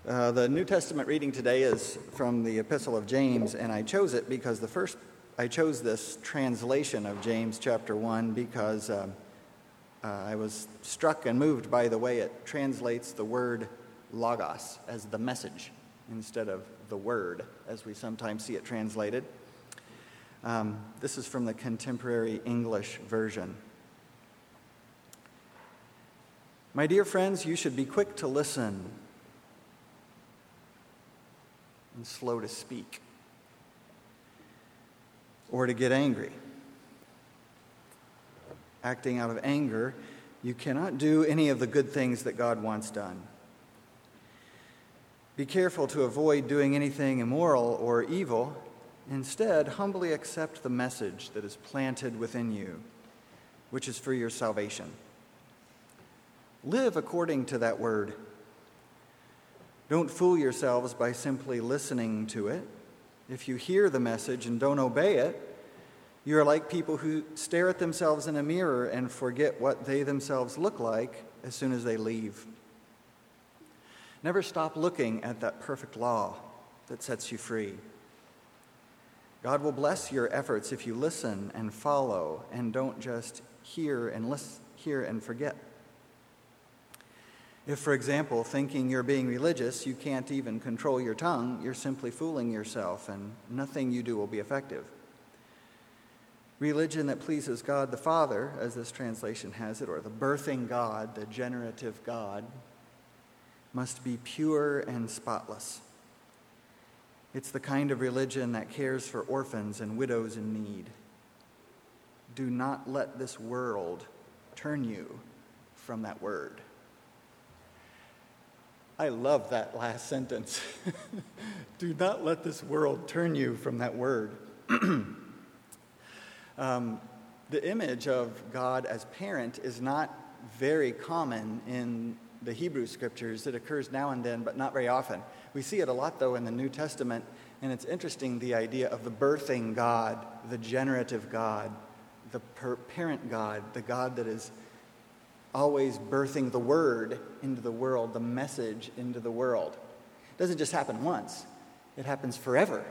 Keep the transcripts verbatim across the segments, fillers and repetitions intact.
Uh, the New Testament reading today is from the Epistle of James, and I chose it because the first, I chose this translation of James chapter one because uh, uh, I was struck and moved by the way it translates the word logos as the message instead of the word as we sometimes see it translated. Um, this is from the Contemporary English Version. My dear friends, you should be quick to listen and slow to speak, or to get angry. Acting out of anger, you cannot do any of the good things that God wants done. Be careful to avoid doing anything immoral or evil. Instead, humbly accept the message that is planted within you, which is for your salvation. Live according to that word. Don't fool yourselves by simply listening to it. If you hear the message and don't obey it, you are like people who stare at themselves in a mirror and forget what they themselves look like as soon as they leave. Never stop looking at that perfect law that sets you free. God will bless your efforts if you listen and follow and don't just hear and listen, hear and forget. If, for example, thinking you're being religious, you can't even control your tongue, you're simply fooling yourself, and nothing you do will be effective. Religion that pleases God the Father, as this translation has it, or the birthing God, the generative God, must be pure and spotless. It's the kind of religion that cares for orphans and widows in need. Do not let this world turn you from that word. I love that last sentence. Do not let this world turn you from that word. um, the image of God as parent is not very common in the Hebrew scriptures. It occurs now and then, but not very often. We see it a lot, though, in the New Testament, and it's interesting, the idea of the birthing God, the generative God, the per- parent God, the God that is always birthing the word into the world, the message into the world. It doesn't just happen once. It happens forever.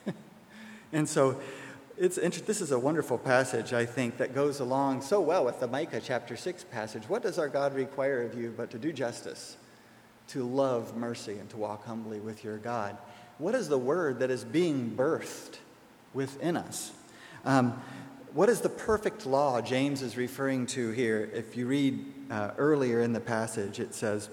And so it's inter- this is a wonderful passage, I think, that goes along so well with the Micah chapter six passage. What does our God require of you but to do justice, to love mercy, and to walk humbly with your God? What is the word that is being birthed within us? Um, What is the perfect law James is referring to here? If you read uh, earlier in the passage, it says,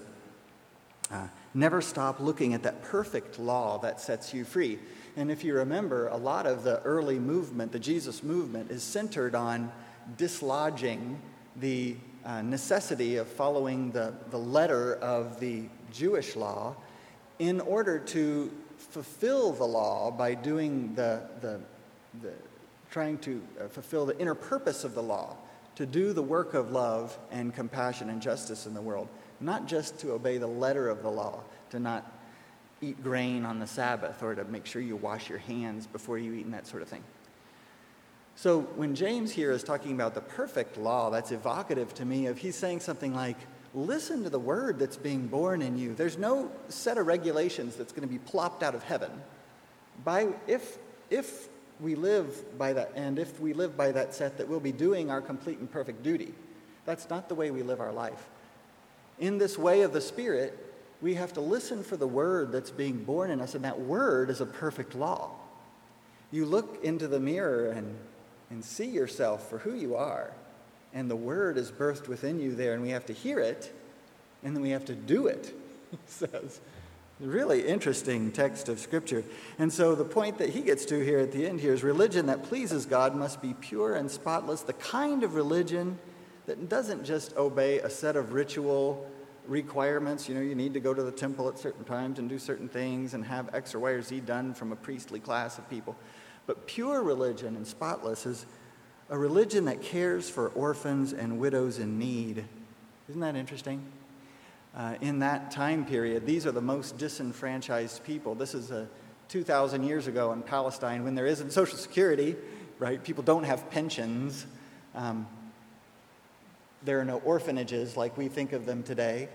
uh, never stop looking at that perfect law that sets you free. And if you remember, a lot of the early movement, the Jesus movement, is centered on dislodging the uh, necessity of following the, the letter of the Jewish law in order to fulfill the law by doing the the, the trying to fulfill the inner purpose of the law, to do the work of love and compassion and justice in the world, not just to obey the letter of the law, to not eat grain on the Sabbath or to make sure you wash your hands before you eat and that sort of thing. So when James here is talking about the perfect law, that's evocative to me of he's saying something like, listen to the word that's being born in you. There's no set of regulations that's going to be plopped out of heaven. By if if we live by that, and if we live by that set, that we'll be doing our complete and perfect duty. That's not the way we live our life. In this way of the Spirit, we have to listen for the word that's being born in us, and that word is a perfect law. You look into the mirror and, and see yourself for who you are, and the word is birthed within you there, and we have to hear it, and then we have to do it, he says. Really interesting text of Scripture. And so the point that he gets to here at the end here is religion that pleases God must be pure and spotless, the kind of religion that doesn't just obey a set of ritual requirements. You know, you need to go to the temple at certain times and do certain things and have X or Y or Z done from a priestly class of people. But pure religion and spotless is a religion that cares for orphans and widows in need. Isn't that interesting? Uh, in that time period, these are the most disenfranchised people. This is uh, two thousand years ago in Palestine when there isn't Social Security, right? People don't have pensions. Um, there are no orphanages like we think of them today.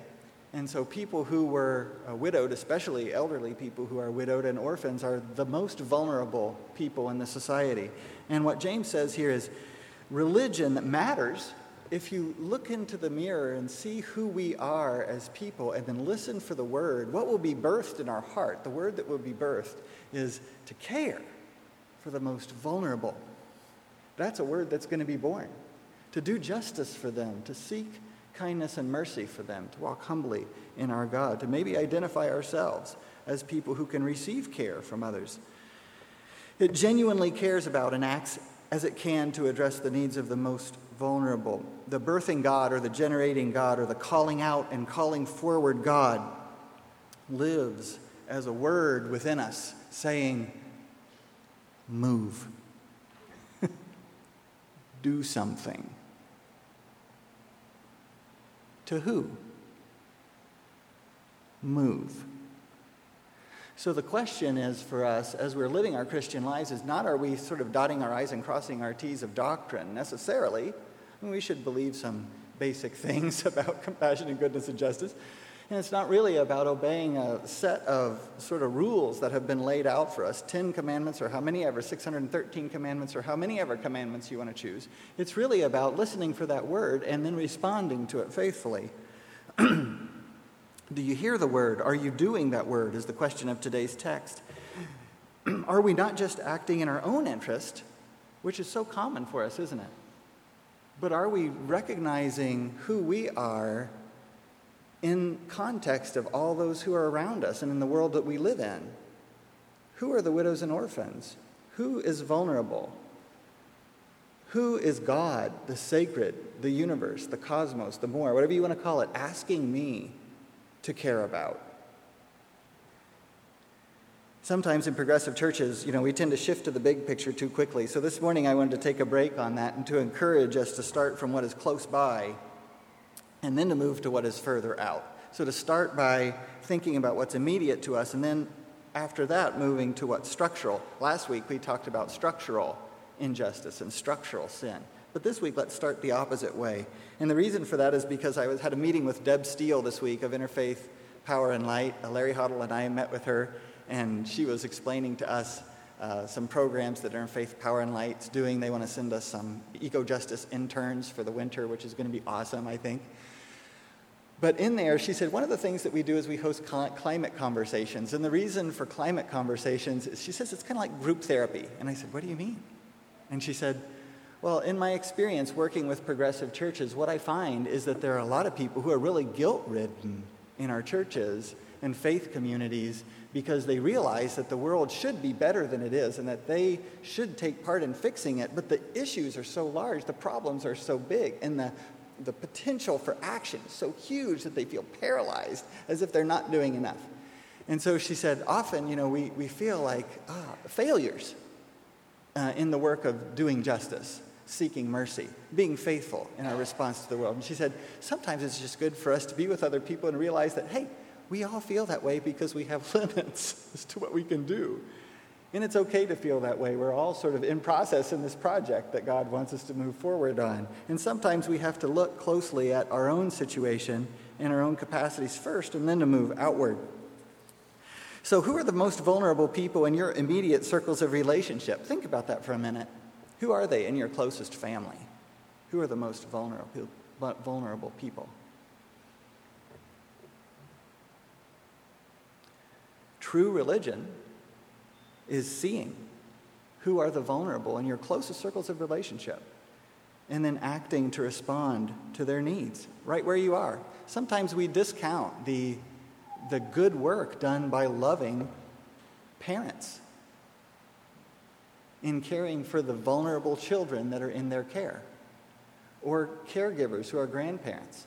And so people who were uh, widowed, especially elderly people who are widowed and orphans, are the most vulnerable people in the society. And what James says here is religion matters if you look into the mirror and see who we are as people and then listen for the word. What will be birthed in our heart, the word that will be birthed, is to care for the most vulnerable. That's a word that's going to be born. To do justice for them, to seek kindness and mercy for them, to walk humbly in our God, to maybe identify ourselves as people who can receive care from others. It genuinely cares about and acts as it can to address the needs of the most vulnerable. The birthing God or the generating God or the calling out and calling forward God lives as a word within us saying, move. Do something. To who? Move. So the question is for us, as we're living our Christian lives, is not are we sort of dotting our I's and crossing our T's of doctrine necessarily. I mean, we should believe some basic things about compassion and goodness and justice. And it's not really about obeying a set of sort of rules that have been laid out for us, Ten Commandments or how many ever, six hundred thirteen commandments or how many ever commandments you want to choose. It's really about listening for that word and then responding to it faithfully. Do you hear the word? Are you doing that word is the question of today's text. Are we not just acting in our own interest, which is so common for us, isn't it? But are we recognizing who we are in context of all those who are around us and in the world that we live in? Who are the widows and orphans? Who is vulnerable? Who is God, the sacred, the universe, the cosmos, the more, whatever you want to call it, asking me to care about? Sometimes in progressive churches, you know, we tend to shift to the big picture too quickly. So this morning I wanted to take a break on that and to encourage us to start from what is close by and then to move to what is further out. So to start by thinking about what's immediate to us and then after that moving to what's structural. Last week we talked about structural injustice and structural sin. But this week, let's start the opposite way. And the reason for that is because I was, had a meeting with Deb Steele this week of Interfaith Power and Light. Uh, Larry Hoddle and I met with her, and she was explaining to us uh, some programs that Interfaith Power and Light's doing. They want to send us some eco-justice interns for the winter, which is going to be awesome, I think. But in there, she said, one of the things that we do is we host cl- climate conversations. And the reason for climate conversations is, she says, it's kind of like group therapy. And I said, what do you mean? And she said, well, in my experience working with progressive churches, what I find is that there are a lot of people who are really guilt-ridden in our churches and faith communities because they realize that the world should be better than it is and that they should take part in fixing it. But the issues are so large, the problems are so big, and the, the potential for action is so huge that they feel paralyzed as if they're not doing enough. And so she said, often, you know, we, we feel like ah, failures uh, in the work of doing justice, seeking mercy, being faithful in our response to the world. And she said, sometimes it's just good for us to be with other people and realize that, hey, we all feel that way because we have limits as to what we can do. And it's okay to feel that way. We're all sort of in process in this project that God wants us to move forward on. And sometimes we have to look closely at our own situation and our own capacities first and then to move outward. So who are the most vulnerable people in your immediate circles of relationship? Think about that for a minute. Who are they in your closest family? Who are the most vulnerable, vulnerable people? True religion is seeing who are the vulnerable in your closest circles of relationship and then acting to respond to their needs right where you are. Sometimes we discount the, the good work done by loving parents in caring for the vulnerable children that are in their care, or caregivers who are grandparents.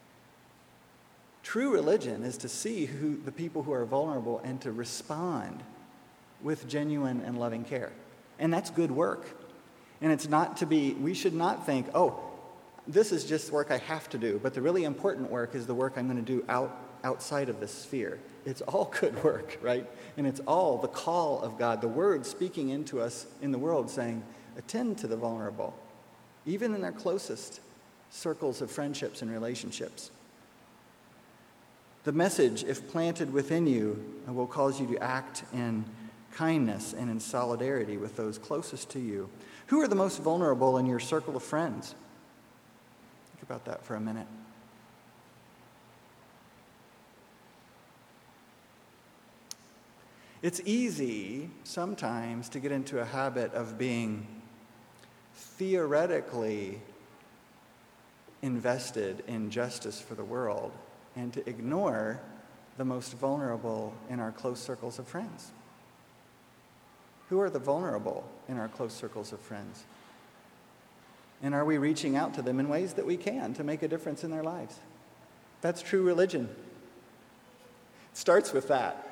True religion is to see who the people who are vulnerable and to respond with genuine and loving care. And that's good work. And it's not to be, we should not think, oh, this is just work I have to do, but the really important work is the work I'm going to do out, outside of this sphere. It's all good work, right? And it's all the call of God, the word speaking into us in the world saying, attend to the vulnerable, even in their closest circles of friendships and relationships. The message, if planted within you, will cause you to act in kindness and in solidarity with those closest to you. Who are the most vulnerable in your circle of friends? Think about that for a minute. It's easy sometimes to get into a habit of being theoretically invested in justice for the world and to ignore the most vulnerable in our close circles of friends. Who are the vulnerable in our close circles of friends? And are we reaching out to them in ways that we can to make a difference in their lives? That's true religion. It starts with that.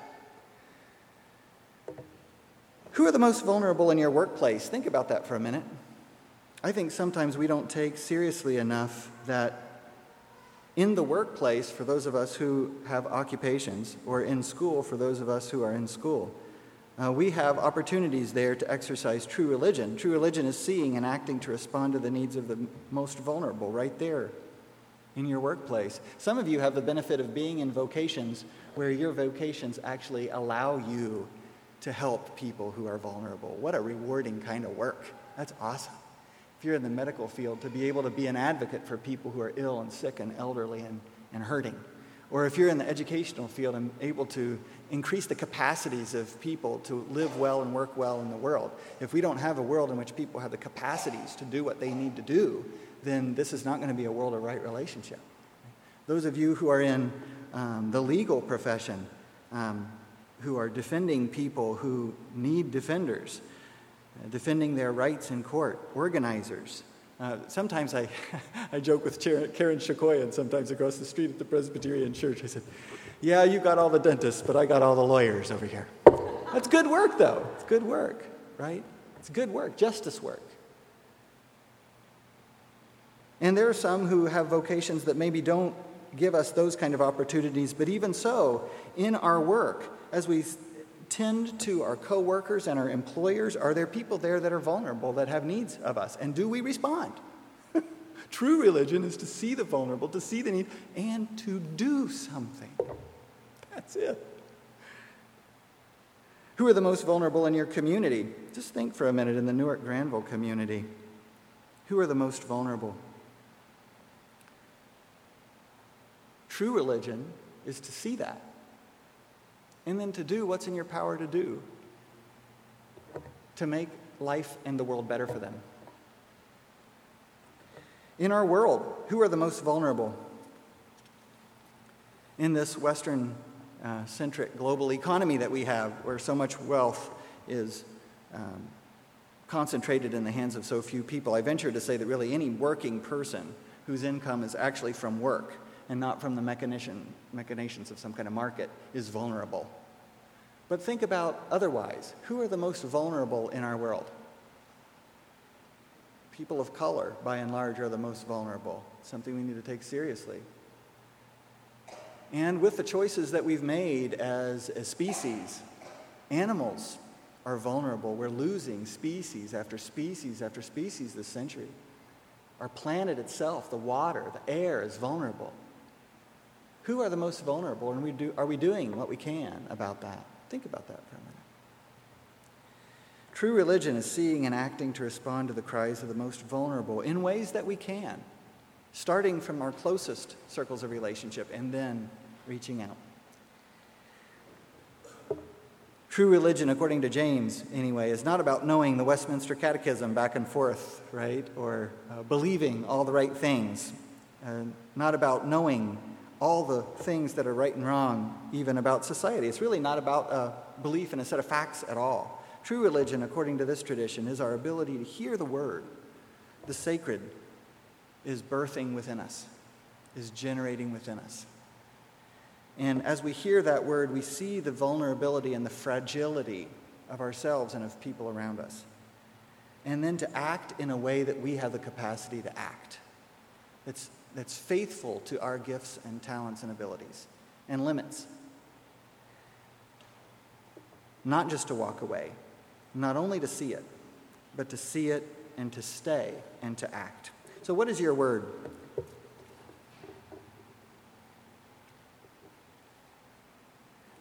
Who are the most vulnerable in your workplace? Think about that for a minute. I think sometimes we don't take seriously enough that in the workplace, for those of us who have occupations, or in school, for those of us who are in school, uh, we have opportunities there to exercise true religion. True religion is seeing and acting to respond to the needs of the most vulnerable right there in your workplace. Some of you have the benefit of being in vocations where your vocations actually allow you to help people who are vulnerable. What a rewarding kind of work. That's awesome. If you're in the medical field, to be able to be an advocate for people who are ill and sick and elderly and, and hurting. Or if you're in the educational field and able to increase the capacities of people to live well and work well in the world. If we don't have a world in which people have the capacities to do what they need to do, then this is not going to be a world of right relationship. Those of you who are in um, the legal profession, um, who are defending people who need defenders, uh, defending their rights in court, organizers. Uh, sometimes I, I joke with Karen Shakoyan, sometimes across the street at the Presbyterian Church. I said, yeah, you got all the dentists, but I got all the lawyers over here. That's good work, though. It's good work, right? It's good work, justice work. And there are some who have vocations that maybe don't give us those kind of opportunities, but even so, in our work, as we tend to our coworkers and our employers, are there people there that are vulnerable, that have needs of us? And do we respond? True religion is to see the vulnerable, to see the need, and to do something. That's it. Who are the most vulnerable in your community? Just think for a minute in the Newark Granville community. Who are the most vulnerable? True religion is to see that, and then to do what's in your power to do to make life and the world better for them. In our world, who are the most vulnerable? In this Western-centric uh, global economy that we have, where so much wealth is um, concentrated in the hands of so few people, I venture to say that really any working person whose income is actually from work and not from the mechanician, machinations of some kind of market is vulnerable. But think about otherwise. Who are the most vulnerable in our world? People of color, by and large, are the most vulnerable. Something we need to take seriously. And with the choices that we've made as a species, animals are vulnerable. We're losing species after species after species this century. Our planet itself, the water, the air is vulnerable. Who are the most vulnerable, and we do, are we doing what we can about that? Think about that for a minute. True religion is seeing and acting to respond to the cries of the most vulnerable in ways that we can, starting from our closest circles of relationship and then reaching out. True religion, according to James, anyway, is not about knowing the Westminster Catechism back and forth, right? Or uh, believing all the right things. Uh, not about knowing all the things that are right and wrong, even about society. It's really not about a belief in a set of facts at all. True religion, according to this tradition, is our ability to hear the word. The sacred is birthing within us, is generating within us. And as we hear that word, we see the vulnerability and the fragility of ourselves and of people around us. And then to act in a way that we have the capacity to act. That's, that's faithful to our gifts and talents and abilities and limits. Not just to walk away, not only to see it, but to see it and to stay and to act. So what is your word?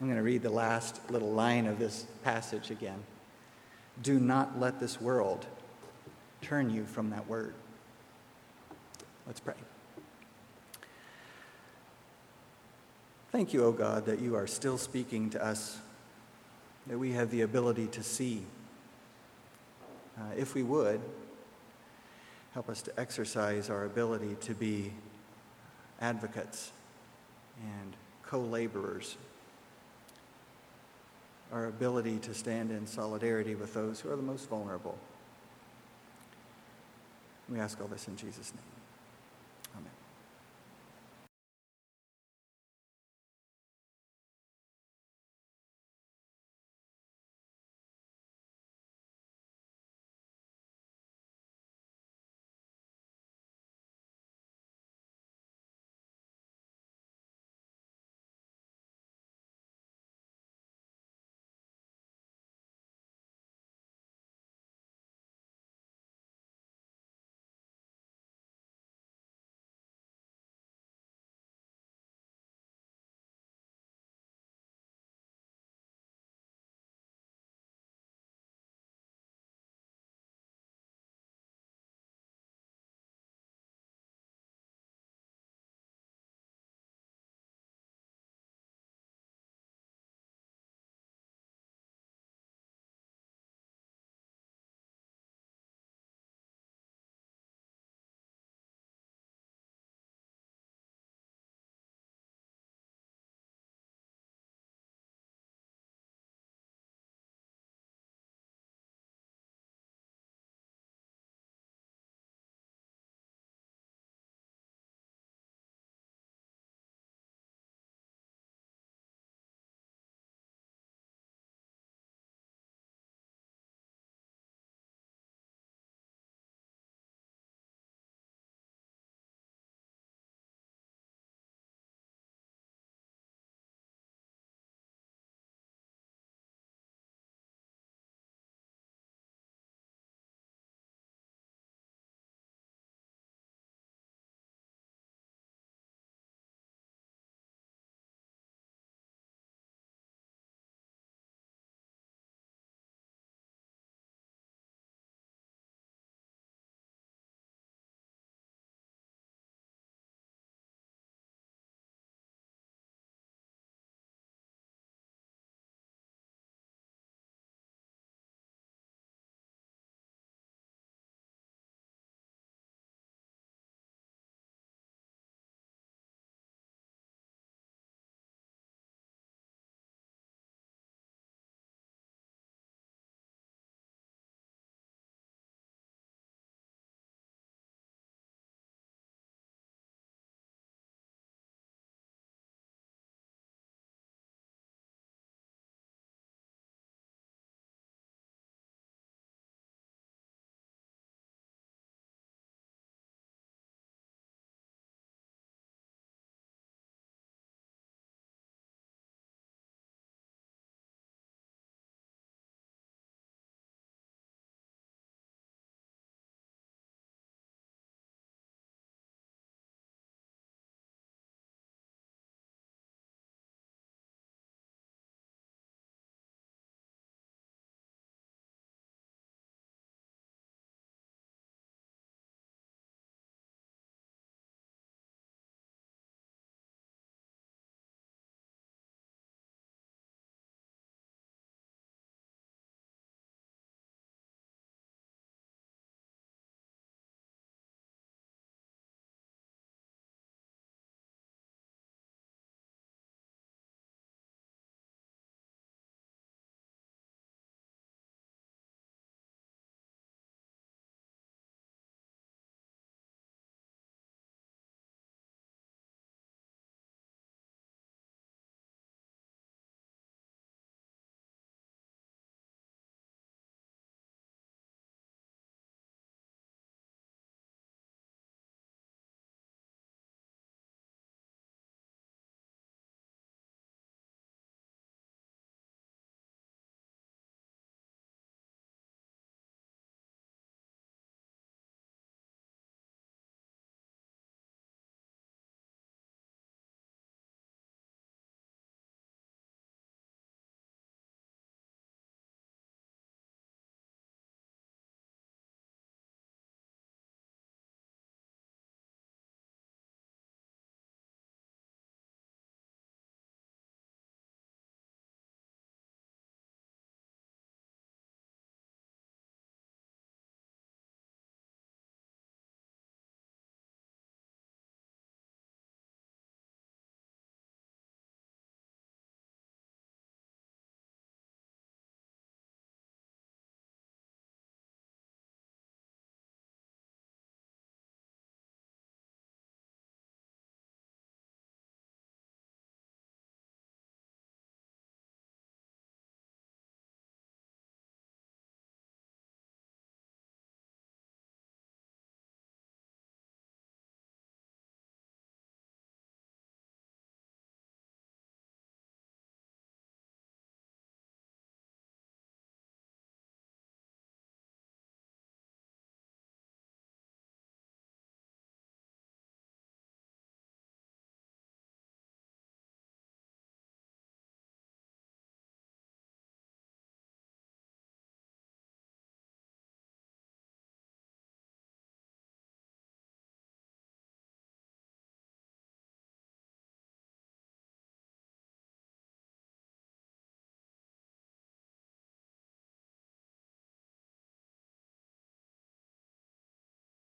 I'm going to read the last little line of this passage again. Do not let this world turn you from that word. Let's pray. Thank you, O God, that you are still speaking to us, that we have the ability to see. Uh, if we would, help us to exercise our ability to be advocates and co-laborers, our ability to stand in solidarity with those who are the most vulnerable. We ask all this in Jesus' name.